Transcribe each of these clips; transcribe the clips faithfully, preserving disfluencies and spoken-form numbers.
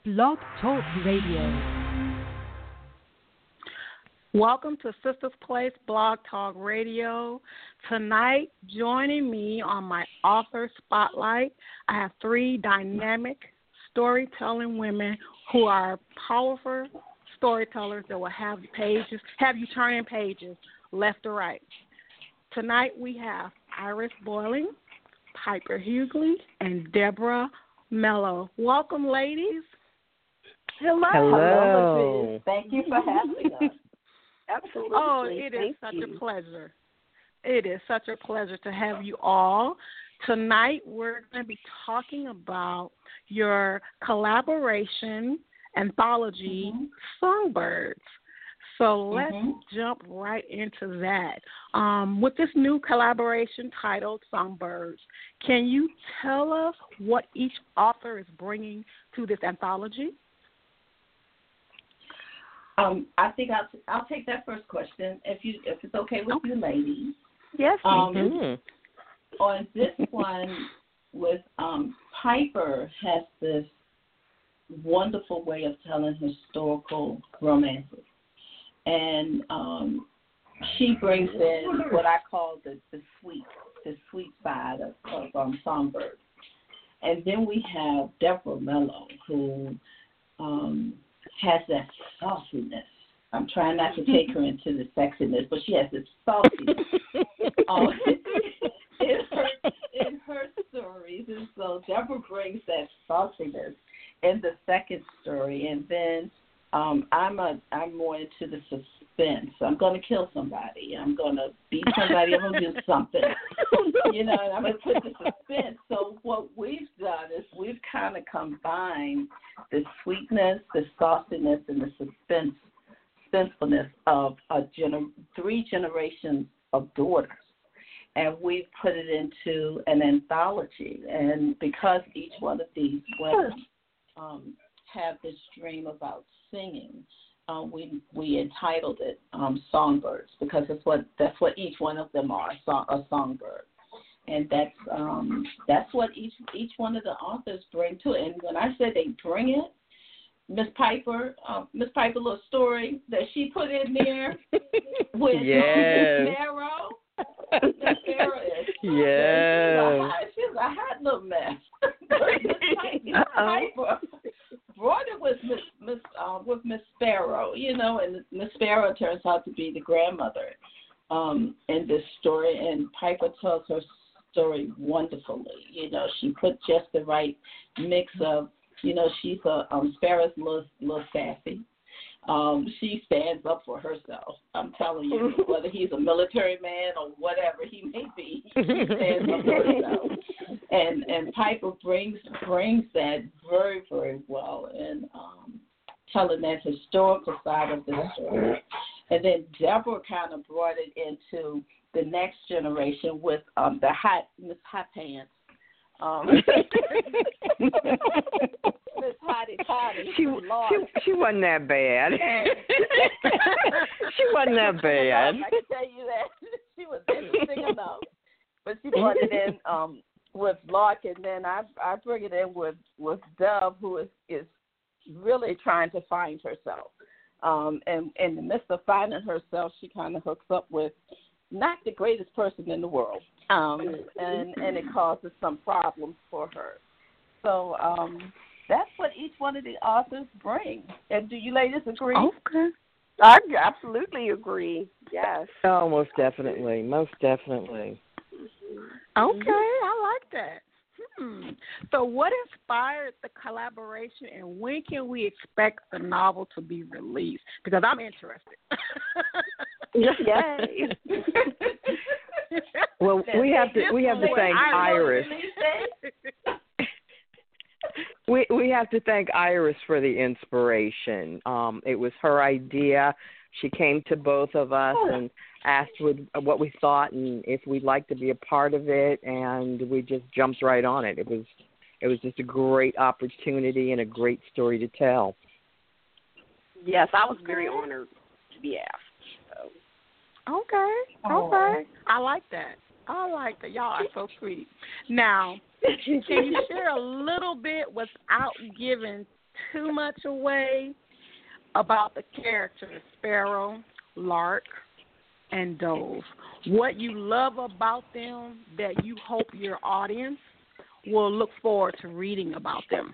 Blog Talk Radio. Welcome to Sisters Place Blog Talk Radio. Tonight, joining me on my author spotlight, I have three dynamic storytelling women who are powerful storytellers that will have pages, have you turning pages left to right. Tonight we have Iris Boiling, Piper Hughley, and Deborah Mello. Welcome, ladies. Hello. Hello. Thank you for having us. Absolutely. Oh, it is Thank such you. a pleasure. It is such a pleasure to have you all. Tonight we're going to be talking about your collaboration anthology, mm-hmm. Songbirds. So let's mm-hmm. jump right into that. Um, with this new collaboration titled Songbirds, can you tell us what each author is bringing to this anthology? Um, I think I'll I'll take that first question if you if it's okay with okay. you, ladies. Yes. Um, mm-hmm. On this one, with um, Piper has this wonderful way of telling historical romances, and um, she brings in what I call the, the sweet the sweet side of, of um, Songbirds. And then we have Deborah Mello, who um, has that sauciness. I'm trying not to take her into the sexiness, but she has this sauciness um, in, her, in her stories. And so Deborah brings that sauciness in the second story. And then um, I'm a, I'm more into the suspense. I'm going to kill somebody. I'm going to beat somebody. I'm going to do something. You know, and I'm going to put the suspense. So what we've done is we've kind of combined the sweetness, the sauciness, and the suspense, suspensefulness of a gener- three generations of daughters. And we've put it into an anthology. And because each one of these women um, have this dream about singing, uh, we we entitled it um, Songbirds, because that's what that's what each one of them are, song, a songbird. And that's um, that's what each each one of the authors bring to it. And when I say they bring it, Miss Piper, uh, Miss Piper, little story that she put in there with yes. um, Miss Sparrow. Miss Sparrow is yes. she's a hot little mess. Miss Piper brought it with Miss Miss uh, with Miss Sparrow, you know, and Miss Sparrow turns out to be the grandmother um, in this story, and Piper tells her story wonderfully. You know, she put just the right mix of, you know, she's a um, Sparrow's a little, little sassy. Um, she stands up for herself. I'm telling you, whether he's a military man or whatever he may be, she stands up for herself. And and Piper brings brings that very, very well in um, telling that historical side of the story. And then Deborah kind of brought it into the next generation with um, the hot Miss Hot Pants. Um, Miss Hottie Toddy. She, she she wasn't that bad. She wasn't that bad. I can tell you that she was interesting enough, but she brought it in um, with Lark, and then I I bring it in with with Dove, who is is really trying to find herself. Um, and in the midst of finding herself, she kind of hooks up with not the greatest person in the world, um, and, and it causes some problems for her. So um, that's what each one of the authors bring. And do you ladies agree? Okay. I absolutely agree. Yes. Oh, most definitely. Most definitely. Okay, I like that. Hmm. So what inspired the collaboration, and when can we expect the novel to be released? Because I'm interested. Yay. Well, we have to we have to thank Iris. We we have to thank Iris for the inspiration. Um, it was her idea. She came to both of us and asked what, what we thought and if we'd like to be a part of it, and we just jumped right on it. It was it was just a great opportunity and a great story to tell. Yes, I was very honored to be asked. So. Okay, okay. I like that. I like that. Y'all are so sweet. Now, can you share a little bit without giving too much away about the characters Sparrow, Lark, and Dove. What you love about them that you hope your audience will look forward to reading about them.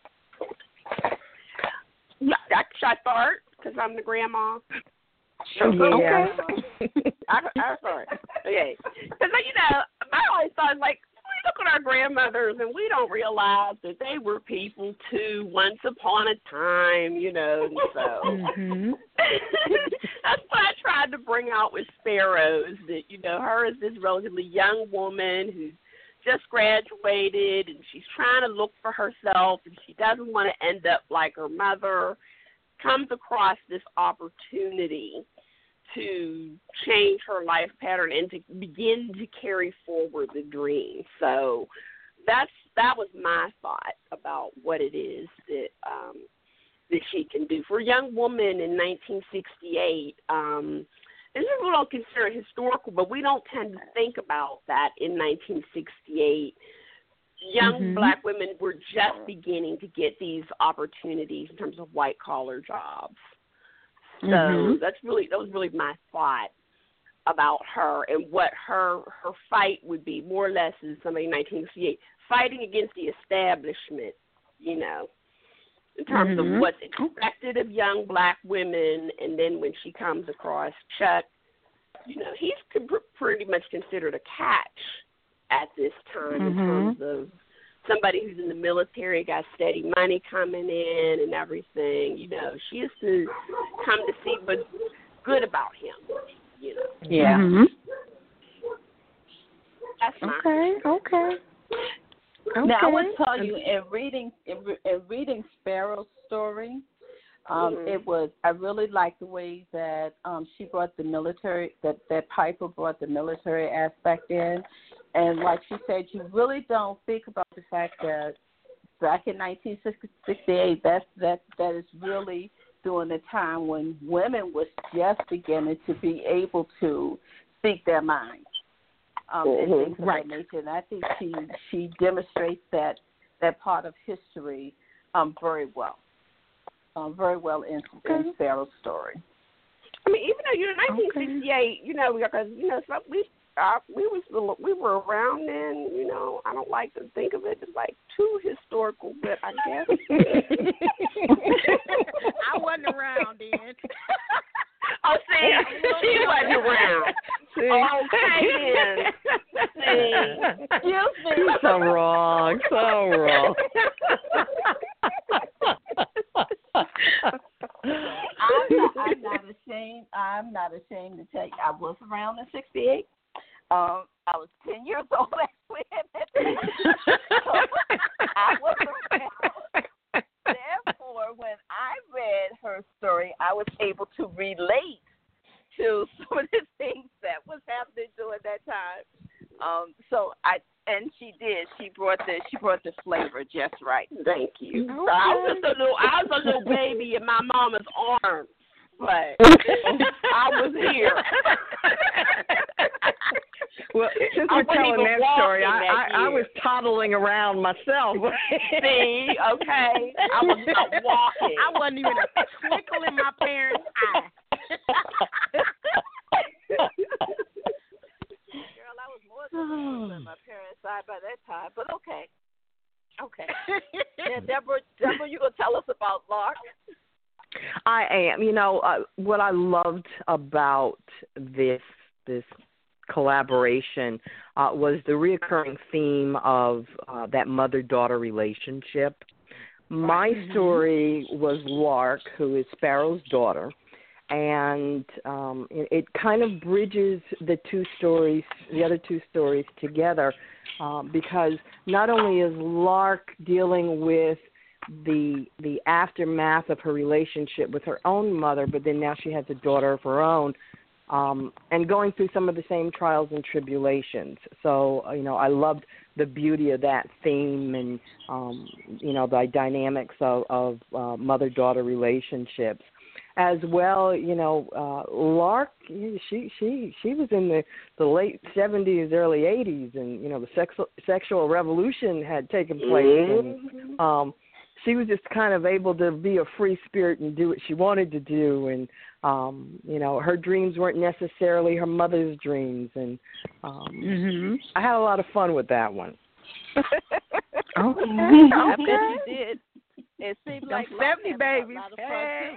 Yeah, should I start? Because I'm the grandma. Yeah. Okay. I, I start. Okay. Because, you know, I always thought, like, we look at our grandmothers and we don't realize that they were people too once upon a time, you know, and so Mm-hmm. that's what I tried to bring out with Sparrows, that, you know, her is this relatively young woman who's just graduated and she's trying to look for herself and she doesn't want to end up like her mother, comes across this opportunity to change her life pattern and to begin to carry forward the dream. So that's that was my thought about what it is that um, that she can do. For a young woman in nineteen sixty-eight, um, this is what I'll consider historical, but we don't tend to think about that in nineteen sixty-eight. Young mm-hmm. black women were just beginning to get these opportunities in terms of white-collar jobs. So mm-hmm. that's really that was really my thought about her and what her her fight would be, more or less, in somebody in nineteen sixty-eight, fighting against the establishment, you know, in terms mm-hmm. of what's expected of young black women. And then when she comes across Chuck, you know, he's pretty much considered a catch at this time mm-hmm. in terms of somebody who's in the military, got steady money coming in and everything. You know, she used to come to see what's good about him, you know. Yeah. Mm-hmm. That's my Okay, okay. Okay. Now I would tell you, in reading in, in reading Sparrow's story, um, mm-hmm. it was I really liked the way that um, she brought the military that that Piper brought the military aspect in, and like she said, you really don't think about the fact that back in nineteen sixty-eight, that's that that is really during the time when women was just beginning to be able to speak their minds. Um, mm-hmm. and things of right. that nature. And I think she she demonstrates that that part of history um, very well, um, very well in, okay. in Sparrow's story. I mean, even though you know, nineteen sixty-eight, okay. you know, because you know, so we uh, we was we were around then. You know, I don't like to think of it as like too historical, but I guess I wasn't around then. Oh, see, she wasn't around. See? Okay, then. See, Excuse me. So wrong, so wrong. I'm not, I'm not ashamed. I'm not ashamed to tell you I was around in sixty-eight. Um, I was ten years old when so I was around. Therefore, when I read her story, I was able to relate to some of the things that was happening during that time. Um, so I and she did. She brought the she brought the flavor just right. Thank you. Okay. So I was just a little, I was a little baby in my mama's arms, but I was here. Well, since I we're wasn't telling even that story, I, walking that I, I year. was toddling around myself. See, okay, I was not walking. I wasn't even a twinkle in my parents' eye. Girl, I was more than on my parents' side by that time, but okay. Okay. Yeah, Deborah, Deborah, you gonna tell us about Lark? I am. You know, uh, what I loved about this this collaboration uh, was the reoccurring theme of uh, that mother-daughter relationship. My Mm-hmm. story was Lark, who is Sparrow's daughter, and um, it, it kind of bridges the two stories, the other two stories together, uh, because not only is Lark dealing with the the aftermath of her relationship with her own mother, but then now she has a daughter of her own, um, and going through some of the same trials and tribulations. So, you know, I loved the beauty of that theme and, um, you know, the dynamics of, of uh, mother-daughter relationships. As well, you know, uh, Lark, she she she was in the, the late seventies, early eighties, and, you know, the sexual, sexual revolution had taken place. Mm-hmm. And, um, she was just kind of able to be a free spirit and do what she wanted to do. And, um, you know, her dreams weren't necessarily her mother's dreams. And um, mm-hmm. I had a lot of fun with that one. Oh, I bet you did. It seemed Them like seventy babies. A lot of Hey.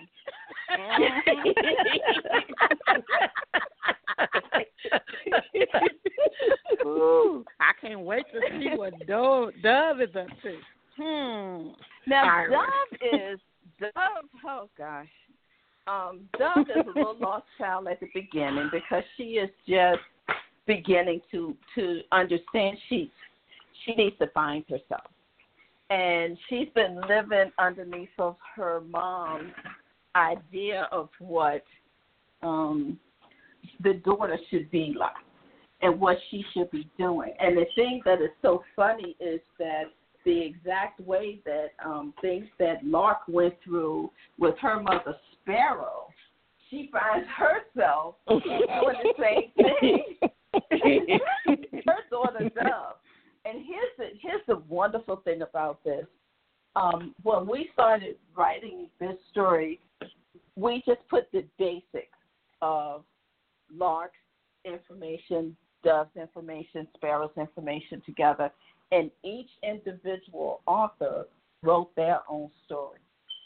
Ooh, I can't wait to see what Dove, Dove is up to. Hmm. Now, Iris. Dove is, Dove, oh gosh. Um, Dove is a little lost child at the beginning because she is just beginning to, to understand she, she needs to find herself. And she's been living underneath of her mom's idea of what um, the daughter should be like and what she should be doing. And the thing that is so funny is that the exact way that um, things that Lark went through with her mother Sparrow, she finds herself doing the same thing. Her daughter Dove. And here's the here's the wonderful thing about this. Um, when we started writing this story, we just put the basics of Lark's information, Dove's information, Sparrow's information together, and each individual author wrote their own story.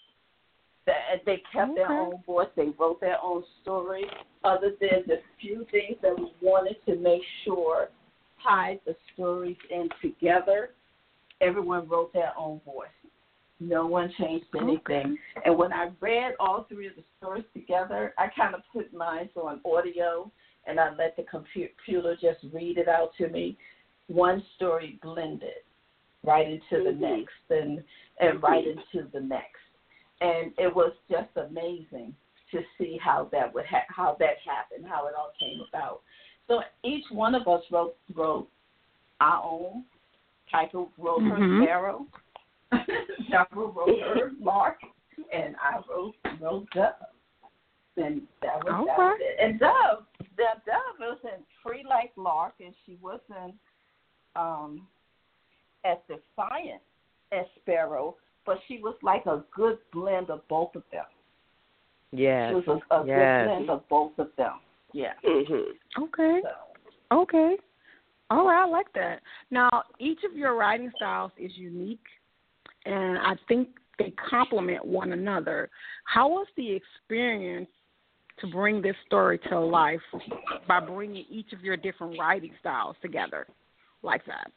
They kept Okay. their own voice. They wrote their own story, other than the few things that we wanted to make sure tied the stories in together. Everyone wrote their own voice. No one changed anything. Okay. And when I read all three of the stories together, I kind of put mine on audio, and I let the computer just read it out to me. One story blended right into the Mm-hmm. next and, and right into the next. And it was just amazing to see how that would ha- how that happened, how it all came about. So each one of us wrote wrote our own. Piper wrote Mm-hmm. her Sparrow. Deborah wrote her Lark, and I wrote wrote Dove. And that was, Okay. that was it. And Dove, that Dove wasn't free like Lark, and she wasn't um, as defiant as Sparrow, but she was like a good blend of both of them. Yes. She was a, a yes. good blend of both of them. Yeah. Mm-hmm. Okay. So. Okay. All right, I like that. Now, each of your writing styles is unique, and I think they complement one another. How was the experience to bring this story to life by bringing each of your different writing styles together like that?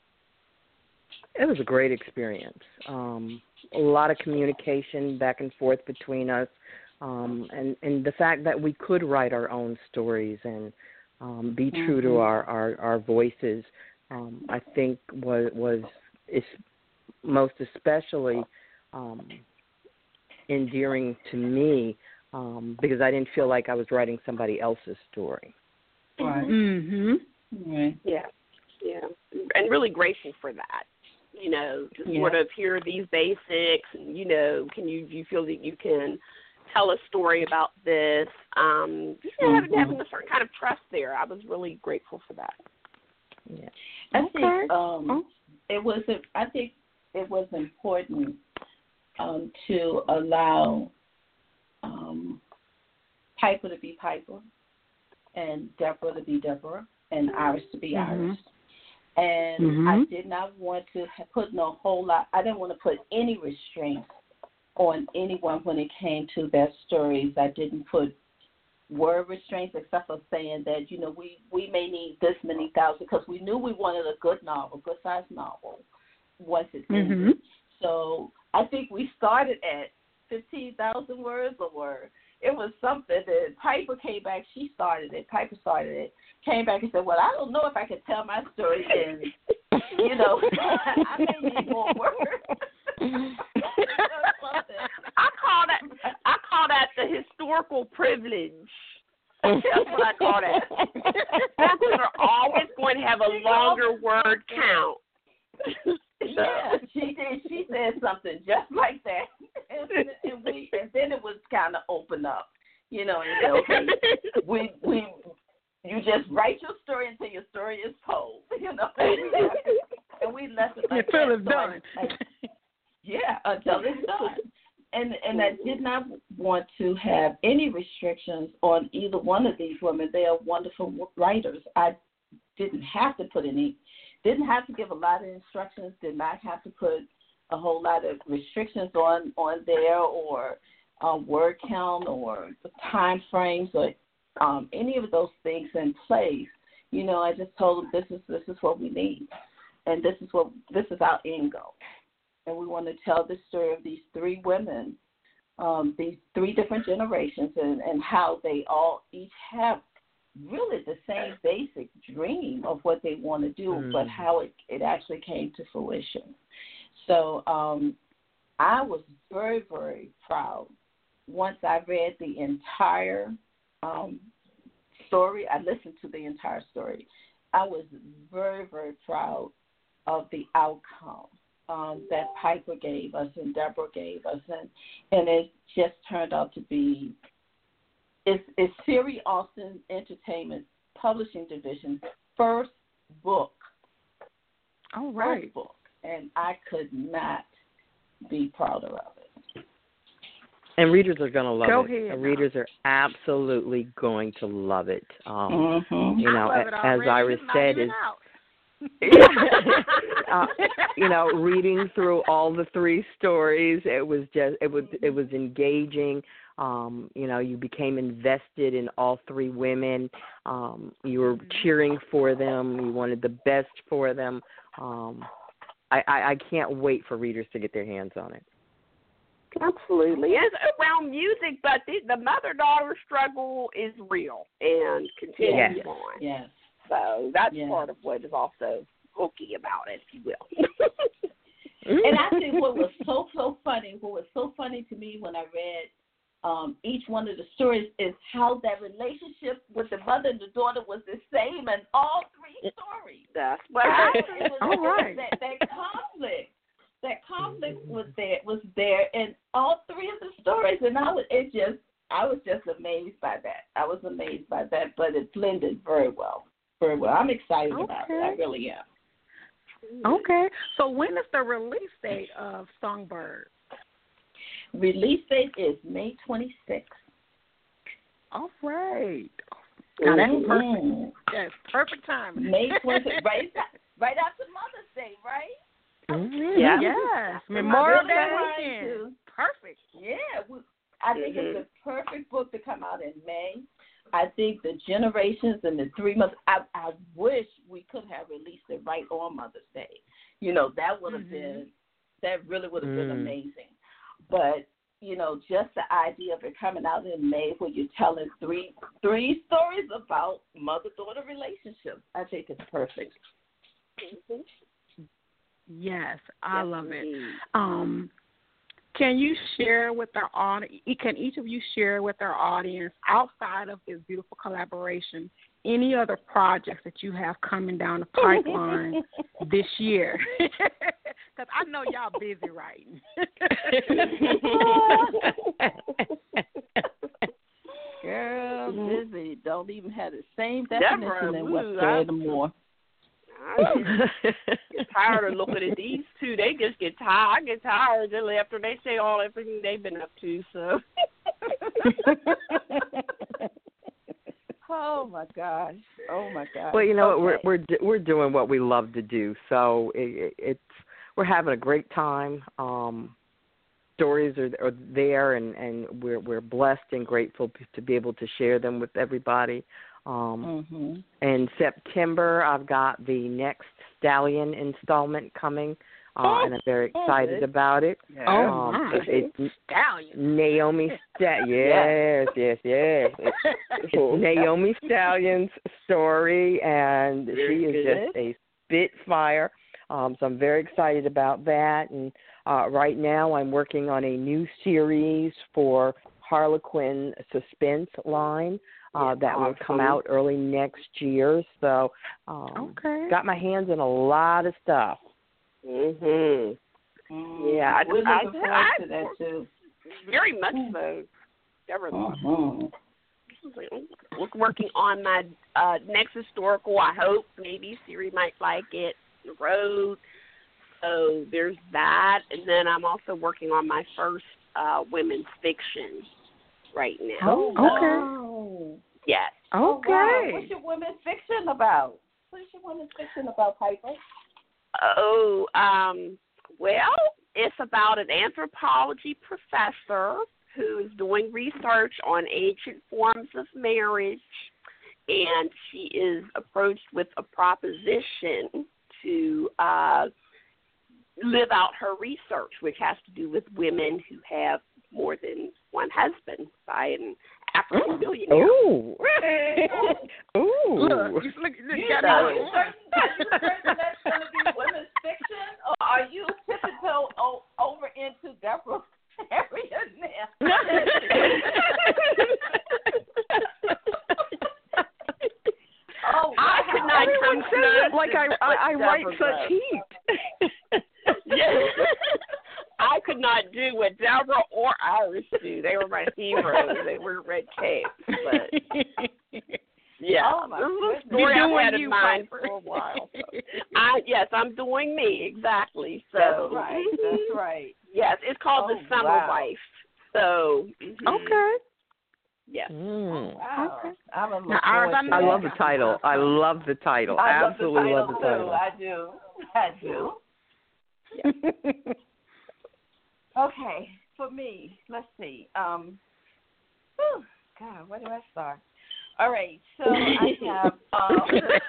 It was a great experience. Um, a lot of communication back and forth between us, um, and, and the fact that we could write our own stories and um, be true mm-hmm. to our, our, our voices, um, I think was, was is most especially um, endearing to me um, because I didn't feel like I was writing somebody else's story. Right. Mm-hmm. Right. Yeah, yeah, and really grateful for that. You know, to Yeah. sort of hear these basics, and you know, can you do you feel that you can tell a story about this? Um, just Mm-hmm. having, having a certain kind of trust there. I was really grateful for that. Yeah. I Okay. think um, Oh. it was. I think it was important um, to allow um, Piper to be Piper, and Deborah to be Deborah, and Iris to be Mm-hmm. Iris. And Mm-hmm. I did not want to put no whole lot. I didn't want to put any restraints on anyone when it came to their stories. I didn't put word restraints except for saying that, you know, we, we may need this many thousand, because we knew we wanted a good novel, good-sized novel once it ended. Mm-hmm. So I think we started at fifteen thousand words a word. It was something that Piper came back. She started it. Piper started it. Came back and said, well, I don't know if I can tell my story in, you know, I may need more words. I call that I call that the historical privilege. That's what I call that. Authors are always going to have a longer word count. Yeah, she did. She said something just like that, and, and we, and then it was kind of open up, you know. And said, okay, we we you just write your story until your story is told, you know. And we left it like Until that. it's So I- done. I, Yeah, until it's done. And and I did not want to have any restrictions on either one of these women. They are wonderful writers. I didn't have to put any, didn't have to give a lot of instructions, did not have to put a whole lot of restrictions on, on there or uh, word count or time frames or um, any of those things in place. You know, I just told them this is this is what we need, and this is what this is our end goal. And we want to tell the story of these three women, um, these three different generations, and, and how they all each have really the same basic dream of what they want to do, mm. but how it, it actually came to fruition. So um, I was very, very proud once I read the entire um, story. I listened to the entire story. I was very, very proud of the outcome. Um, that Piper gave us and Deborah gave us, and, and it just turned out to be, it's, it's Siri Austin Entertainment Publishing Division's first book. Oh, right. First book, and I could not be prouder of it. And readers are going to love Go it. ahead, readers are absolutely going to love it. Um, mm-hmm. You know, as Iris said, is uh, you know, reading through all the three stories, it was just it was it was engaging. Um, you know, you became invested in all three women. Um, you were cheering for them. You wanted the best for them. Um, I, I, I can't wait for readers to get their hands on it. Absolutely. It's around music, but the, the mother-daughter struggle is real and continues yes. on. Yes. So that's yes. part of what is also hooky about it, if you will. And I think what was so, so funny, what was so funny to me when I read um, each one of the stories is how that relationship with the mother and the daughter was the same in all three stories. That's what happened. All right. That, that conflict. That conflict was there was there in all three of the stories, and I was it just I was just amazed by that. I was amazed by that, but it blended very well, very well. I'm excited okay. about it. I really am. Okay, so when is the release date of Songbird? Release date is May twenty-sixth. All right. Now that's mm-hmm. perfect. That's perfect timing. May twenty-sixth, right, right after Mother's Day, right? Mm-hmm. Yeah. Yes. Memorial Day weekend. Perfect. Yeah. We, I think mm-hmm. it's a perfect book to come out in May. I think the generations and the three months, I, I wish we could have released it right on Mother's Day. You know, that would have mm-hmm. been, that really would have mm. been amazing. But, you know, just the idea of it coming out in May where you're telling three three stories about mother-daughter relationships, I think it's perfect. Mm-hmm. Yes, I yes, love indeed. it. Um, can you share with our audience, can each of you share with our audience, outside of this beautiful collaboration, any other projects that you have coming down the pipeline this year? Because I know y'all busy writing. Girl, busy. Don't even have the same definition Never. in what's there more. I get tired of looking at these two. They just get tired. I get tired after they say all everything they've been up to. So. Oh my gosh! Oh my gosh! Well, you know okay. we're we're we're doing what we love to do, so it, it's we're having a great time. Um, stories are, are there, and, and we're we're blessed and grateful to be able to share them with everybody. Um, mm-hmm. In September, I've got the next Stallion installment coming, uh, oh, and I'm very excited oh, about it. Yeah. Oh, um, nice. it, it's Stallion. Naomi Stallion. Yes, yes, yes. It's, it's Naomi Stallion's story, and very she is good. just a spitfire. Um, so I'm very excited about that. And uh, right now, I'm working on a new series for Harlequin Suspense line. Uh, that will come out early next year. So, um, okay. got my hands in a lot of stuff. Mhm. Mm, yeah, I, we're I, looking I, forward I, to that too. Very much so. Never mm-hmm. Look, working on my uh, next historical. I hope maybe Siri might like it. The road. So there's that, and then I'm also working on my first uh, women's fiction right now. Oh, okay. wow. Yes. Oh, Okay. wow. What's your women's fiction about? What's your women's fiction about, Piper? Oh, um, well, it's about an anthropology professor who is doing research on ancient forms of marriage, and she is approached with a proposition to uh, live out her research, which has to do with women who have more than one husband by an African billionaire. Ooh. Ooh. Look, you look, you You got know, it. you certain, are you certain that's going to be women's fiction, or are you tipping toe o- over into Deborah's area now? Oh, I could not Everyone come says it close like to I, I, I what write Deborah such does. heat. Yes. I could not do what Deborah or Iris do. They were my heroes. They were red capes. But yeah, Oh, my this is a goodness. story You're I've doing had in you, mind Piper. for a while. So. I yes, I'm doing me exactly. So That's right. That's mhm. right. Yes, it's called Oh, The Summer wow. Wife. So mhm. Okay. Yes. Mm. Wow. Okay. I'm a Now, Iris, I know I you love the got title. I love the title. I Absolutely love love the the title, title. too. I do. I do. Okay, for me, let's see. Um, whew, God, where do I start? All right, so I have um,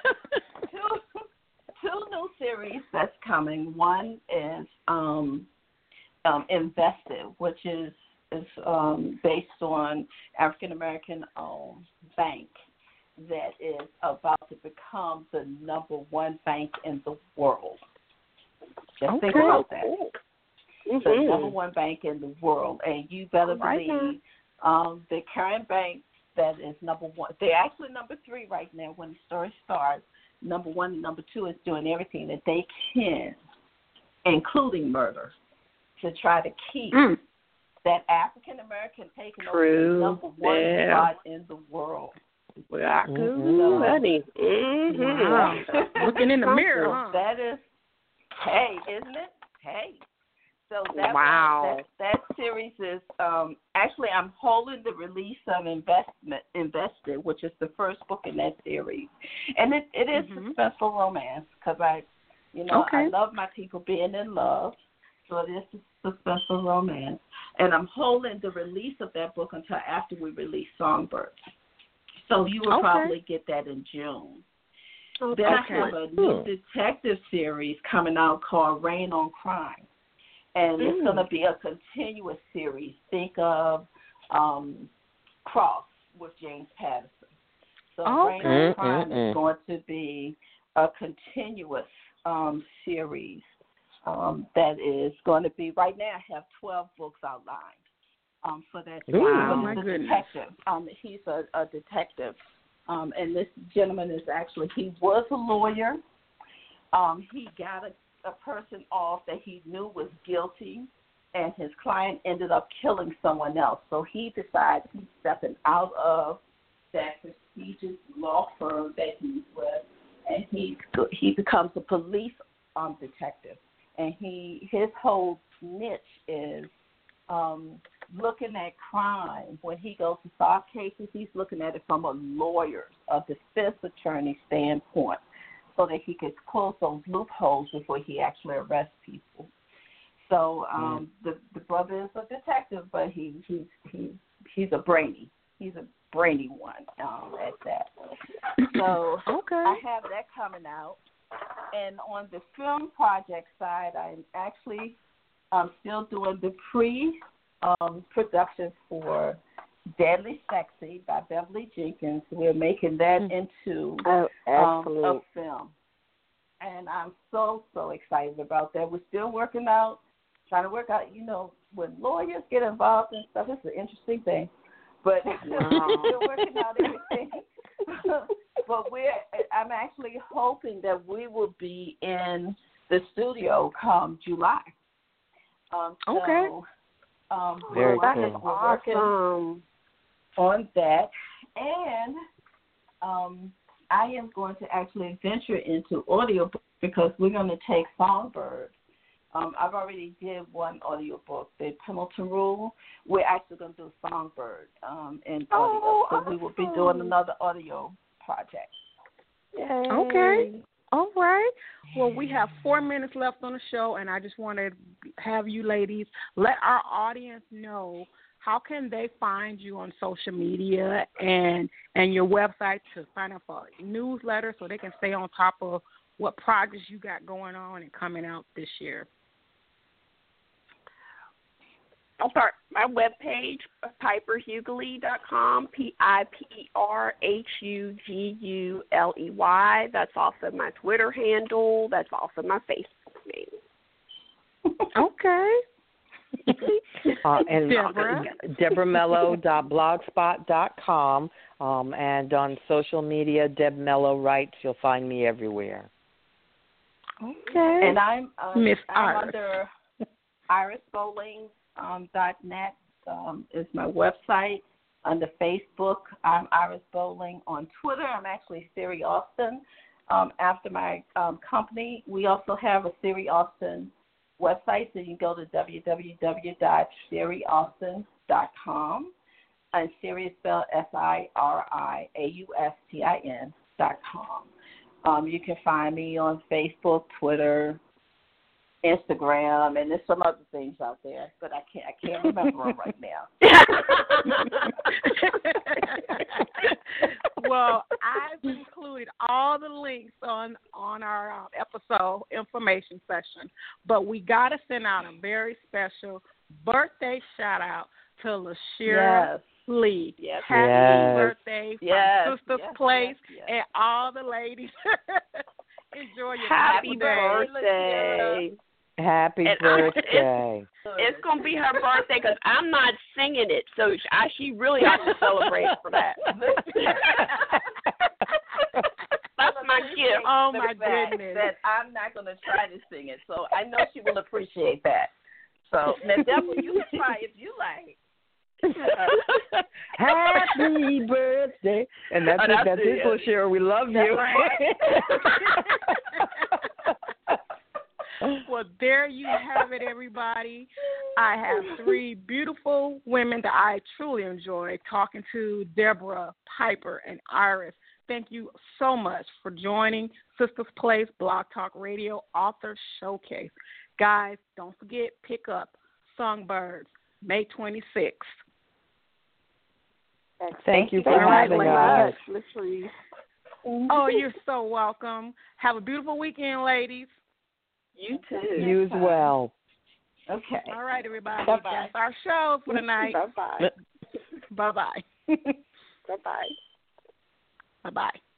two, two new series that's coming. One is um, um, Invested, which is is um, based on African American owned bank that is about to become the number one bank in the world. Just think Okay. about that. Mhm. The number one bank in the world, and you better Right believe um, the current bank that is number one. They're actually number three right now when the story starts. Number one and number two is doing everything that they can, including murder, to try to keep Mm. that African American taking True. over the number one Yeah. spot in the world. Well, I Mhm. could, honey. Mhm. Wow. Looking in the mirror, So huh? that is, hey, isn't it? Hey. So that Wow. one, that, that series is um, actually I'm holding the release of Investment Invested, which is the first book in that series, and it, it is Mhm. suspenseful romance because I, you know, I Okay. love my people being in love, so it is suspenseful romance, and I'm holding the release of that book until after we release Songbird. So you will Okay. probably get that in June. Oh, Then I Okay. have a new Hmm. detective series coming out called Rain on Crime. And it's Mm. going to be a continuous series. Think of um, Cross with James Patterson. So Rain Okay. on Crime Mm-mm-mm. is going to be a continuous um, series um, that is going to be, right now I have twelve books outlined um, for that series. Wow. But My it's a goodness. detective. Um, he's a, a detective. Um, and this gentleman is actually, he was a lawyer. Um, he got a, a person off that he knew was guilty, and his client ended up killing someone else. So he decided he's stepping out of that prestigious law firm that he's with, and he he becomes a police um, detective. And he his whole niche is um, looking at crime. When he goes to solve cases, he's looking at it from a lawyer's, a defense attorney standpoint, so that he could close those loopholes before he actually arrests people. So um, the the brother is a detective, but he he's he he's a brainy he's a brainy one um, at that. So Okay. I have that coming out, and on the film project side, I'm actually um, still doing the pre um, production for Deadly Sexy by Beverly Jenkins. We're making that into Oh, um, excellent. a film. And I'm so, so excited about that. We're still working out, trying to work out, you know, when lawyers get involved in stuff, it's an interesting thing. But we're still working out everything. But we're, I'm actually hoping that we will be in the studio come July. Um, so, Okay. Um, Very we're, cool. we're working Awesome. on that. And um, I am going to actually venture into audiobook because we're going to take Songbird Um, I've already did one audiobook, The Pendleton Rule. We're actually going to do Songbird um, in Oh, audio, so we will be doing another audio project. Yay. Okay. All right. Well, we have four minutes left on the show, and I just want to have you ladies let our audience know how can they find you on social media and and your website to sign up for a newsletter so they can stay on top of what projects you got going on and coming out this year. I'll start my webpage, piper huguley dot com, P I P E R H U G U L E Y. That's also my Twitter handle. That's also my Facebook name. Okay. uh, and Deborah? Deborah Mello dot blogspot dot com, um, and on social media, Deb Mello Writes. You'll find me everywhere. Okay. And I'm, um, Miss I'm Iris. under iris bowling dot net um, is my website. Under Facebook, I'm Iris Bowling. On Twitter, I'm actually Siri Austin. Um, after my um, company, we also have a Siri Austin website, so you can go to w w w dot siri austin dot com. And Siri is spelled S I R I A U S T I N dot com. Um, you can find me on Facebook, Twitter, Instagram, and there's some other things out there, but I can't I can't remember them right now. Well, I've included all the links on on our um, episode information section, but we got to send out a very special birthday shout out to LaShira Yes. Lee. Yes. Happy Yes. birthday from Yes. Sister's Yes. Place Yes. Yes. and all the ladies. Enjoy your Happy beautiful day. birthday. Happy And I- birthday. It's going to be her birthday because I'm not singing it, so she, I, she really ought to celebrate for that. That's my gift. Oh, The my fact goodness. That I'm not going to try to sing it, so I know she will appreciate that. So, now, Deborah, you can try if you like. Happy birthday. And that's Oh, it, that's that's it, it, LaShira. We love you. Well, there you have it, everybody. I have three beautiful women that I truly enjoy talking to, Deborah, Piper, and Iris. Thank you so much for joining Sisters Place Blog Talk Radio Author Showcase. Guys, don't forget, pick up Songbirds, May twenty-sixth. Thank you for Thank you having very us. much, Miss Reese. Oh, you're so welcome. Have a beautiful weekend, ladies. You too. You as well. Okay. All right, everybody. Bye-bye. That's our show for tonight. Bye-bye. Bye-bye. Bye-bye. Bye-bye.